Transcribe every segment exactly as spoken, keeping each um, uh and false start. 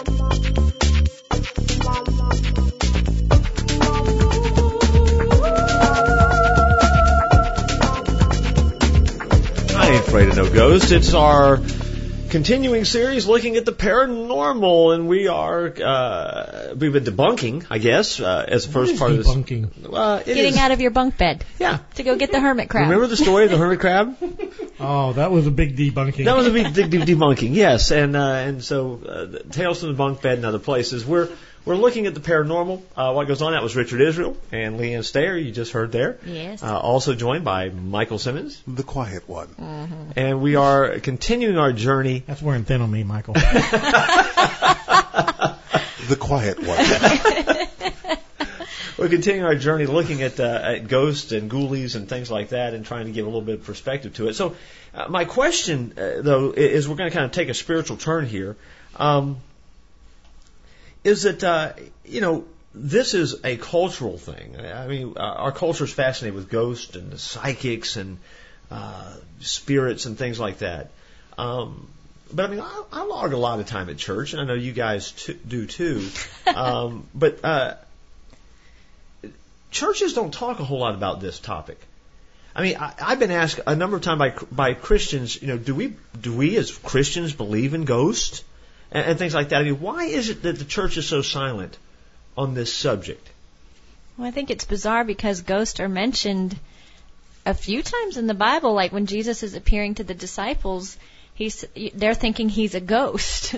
Afraid of No Ghost. It's our continuing series looking at the paranormal, and we are uh, we've been debunking, I guess, uh, as the first part debunking? of this. Uh, it Getting is, out of your bunk bed. Yeah. To go get the hermit crab. Remember the story of the hermit crab? Oh, that was a big debunking. That was a big de- de- debunking, yes. And uh, and so uh, Tales from the Bunk Bed and other places. We're we're looking at the paranormal. Uh, what goes on? That was Richard Israel and Leanne Stayer, you just heard there. Yes. Uh, also joined by Michael Simmons. The quiet one. Mm-hmm. And we are continuing our journey. That's wearing thin on me, Michael. The quiet one. We're continuing our journey looking at, uh, at ghosts and ghoulies and things like that and trying to give a little bit of perspective to it. So uh, my question, uh, though, is we're going to kind of take a spiritual turn here. Um, is that, uh, you know, this is a cultural thing. I mean, uh, our culture is fascinated with ghosts and the psychics and uh, spirits and things like that. Um, but, I mean, I, I log a lot of time at church, and I know you guys t- do too. Um, but uh, churches don't talk a whole lot about this topic. I mean, I, I've been asked a number of times by by Christians, you know, do we do we as Christians believe in ghosts and, and things like that? I mean, why is it that the church is so silent on this subject? Well, I think it's bizarre because ghosts are mentioned a few times in the Bible. Like when Jesus is appearing to the disciples, he's they're thinking he's a ghost.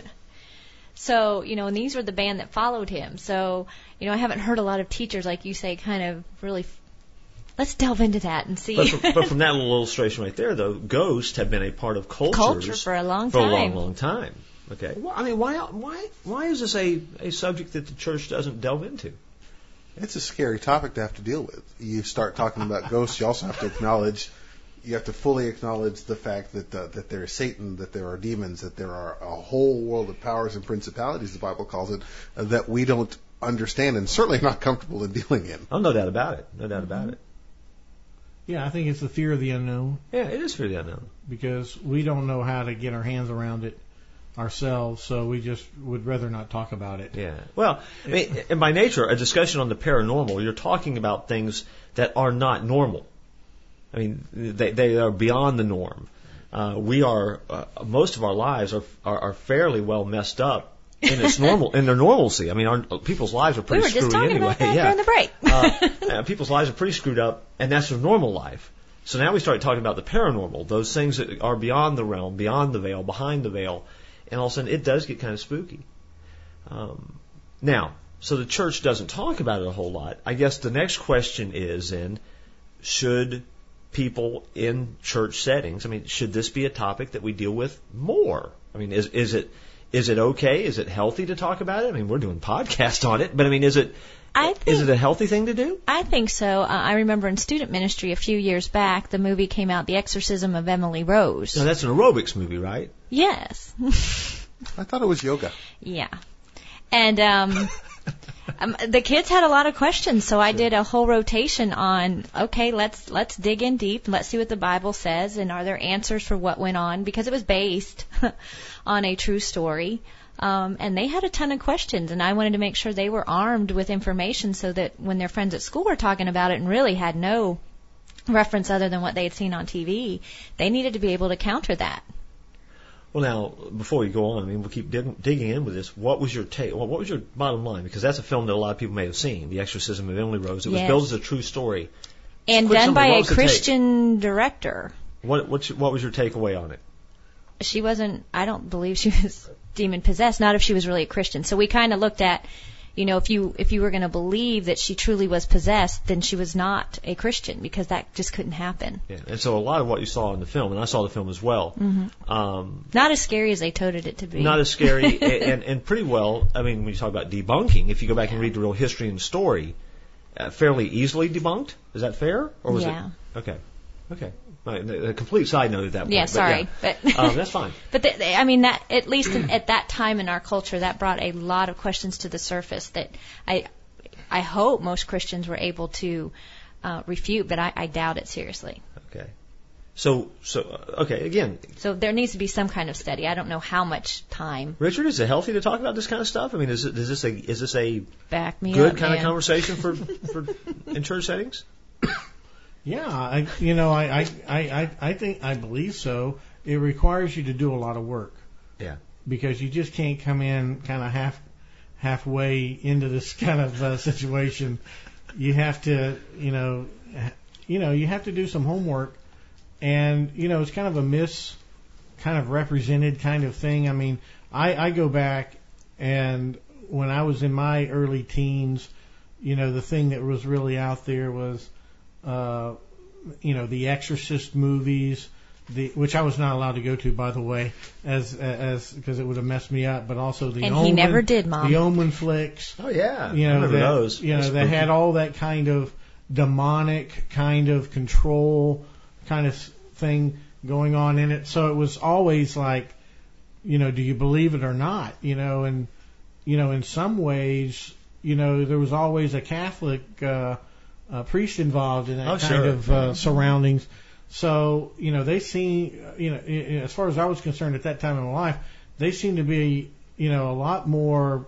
So, you know, and these were the band that followed him. So, you know, I haven't heard a lot of teachers, like you say, kind of really. Let's delve into that and see. But from, but from that little illustration right there, though, ghosts have been a part of cultures culture for a long for time. a long, long time. Okay. Well, I mean, why, why, why is this a, a subject that the church doesn't delve into? It's a scary topic to have to deal with. You start talking about ghosts, you also have to acknowledge, you have to fully acknowledge the fact that uh, that there is Satan, that there are demons, that there are a whole world of powers and principalities, the Bible calls it, uh, that we don't understand and certainly not comfortable in dealing in. Oh, no doubt about it. No doubt about it. Yeah, I think it's the fear of the unknown. Yeah, it is fear of the unknown. Because we don't know how to get our hands around it ourselves, so we just would rather not talk about it. Yeah. Well, I mean, and by nature, a discussion on the paranormal, you're talking about things that are not normal. I mean, they, they are beyond the norm. Uh, we are, uh, most of our lives are, are, are fairly well messed up in its normal, in their normalcy. I mean, our, people's lives are pretty we were just screwy talking anyway. About that yeah. during the break. uh, uh, people's lives are pretty screwed up, and that's their normal life. So now we start talking about the paranormal, those things that are beyond the realm, beyond the veil, behind the veil, and all of a sudden it does get kind of spooky. Um, now, so the church doesn't talk about it a whole lot. I guess the next question is then, should people in church settings, I mean, should this be a topic that we deal with more? I mean, is is it is it okay? Is it healthy to talk about it? I mean, we're doing podcasts on it, but I mean, is it I think, is it a healthy thing to do? I think so. Uh, I remember in student ministry a few years back, the movie came out, The Exorcism of Emily Rose. Now, that's an aerobics movie, right? Yes. I thought it was yoga. Yeah. And um, um, the kids had a lot of questions, so I did a whole rotation on, okay, let's let's dig in deep, let's see what the Bible says, and are there answers for what went on, because it was based on a true story. Um, and they had a ton of questions, and I wanted to make sure they were armed with information so that when their friends at school were talking about it and really had no reference other than what they had seen on T V, they needed to be able to counter that. Well, now, before we go on, I mean, we'll keep dig- digging in with this. What was your take? Well, what was your bottom line? Because that's a film that a lot of people may have seen, The Exorcism of Emily Rose. It was Yes. built as a true story. And Quick done summary, by what a was the take? Christian director. What what's your, what was your takeaway on it? She wasn't, I don't believe she was demon possessed, not if she was really a Christian. So we kind of looked at, you know, if you if you were going to believe that she truly was possessed, then she was not a Christian, because that just couldn't happen. Yeah, and so a lot of what you saw in the film, and I saw the film as well, Mm-hmm. um, Not as scary as they toted it to be. not as scary, and, and pretty well, I mean, when you talk about debunking, if you go back and read the real history and story, uh, fairly easily debunked. Is that fair? Or was Yeah. it? Okay. Okay. Right, a complete side note at that point. Yeah, but sorry. yeah. But um, that's fine. But the, the- I mean, that at least in, at that time in our culture, that brought a lot of questions to the surface that I I hope most Christians were able to uh, refute, but I, I doubt it seriously. Okay. So, so uh, okay, again. So there needs to be some kind of study. I don't know how much time. Richard, is it healthy to talk about this kind of stuff? I mean, is, it, is this a is this a Back me good up, kind man. of conversation for for in church settings? Yeah, I, you know, I, I, I, I think I believe so. It requires you to do a lot of work. Yeah. Because you just can't come in kind of half halfway into this kind of uh, situation. You have to, you know, you know, you have to do some homework, and you know, it's kind of a mis, kind of represented kind of thing. I mean, I, I go back, and when I was in my early teens, you know, the thing that was really out there was, uh, you know, the Exorcist movies. The, which I was not allowed to go to, by the way, as as because it would have messed me up. But also the and Omen, he never did, Mom. The Omen flicks. Oh yeah, you know, I remember that, those. You know, That's they spooky. had all that kind of demonic kind of control kind of thing going on in it. So it was always like, you know, do you believe it or not? You know, and you know, in some ways, you know, there was always a Catholic uh, uh, priest involved in that Oh, kind sure. of uh, surroundings. So, you know, they seem, you know, i- as far as I was concerned at that time in my life, they seemed to be, you know, a lot more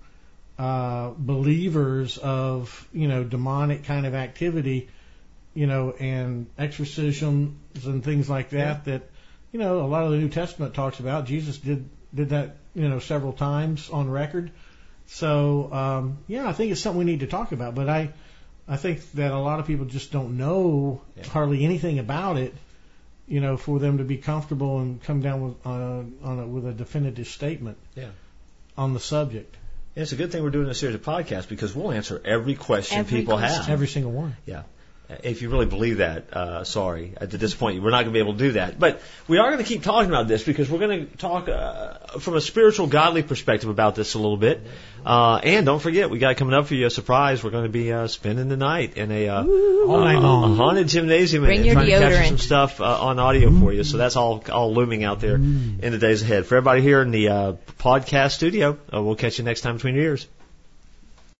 uh, believers of, you know, demonic kind of activity, you know, and exorcisms and things like that, that, you know, a lot of the New Testament talks about. Jesus did, did that, you know, several times on record. So, um, yeah, I think it's something we need to talk about. But I, I think that a lot of people just don't know Yeah. hardly anything about it, you know, for them to be comfortable and come down with uh, on a, with a definitive statement Yeah. on the subject. And it's a good thing we're doing a series of podcasts because we'll answer every question Every people question. have. Every single one. Yeah. If you really believe that, uh, sorry, to disappoint you, we're not going to be able to do that. But we are going to keep talking about this because we're going to talk uh, from a spiritual, godly perspective about this a little bit. Uh, and don't forget, we got coming up for you a surprise. We're going to be uh, spending the night in a, uh, All night a, long. a haunted gymnasium Bring and your trying to capture deodorant. some stuff uh, on audio for you. So that's all all looming out there in the days ahead. For everybody here in the uh, podcast studio, uh, we'll catch you next time between your ears.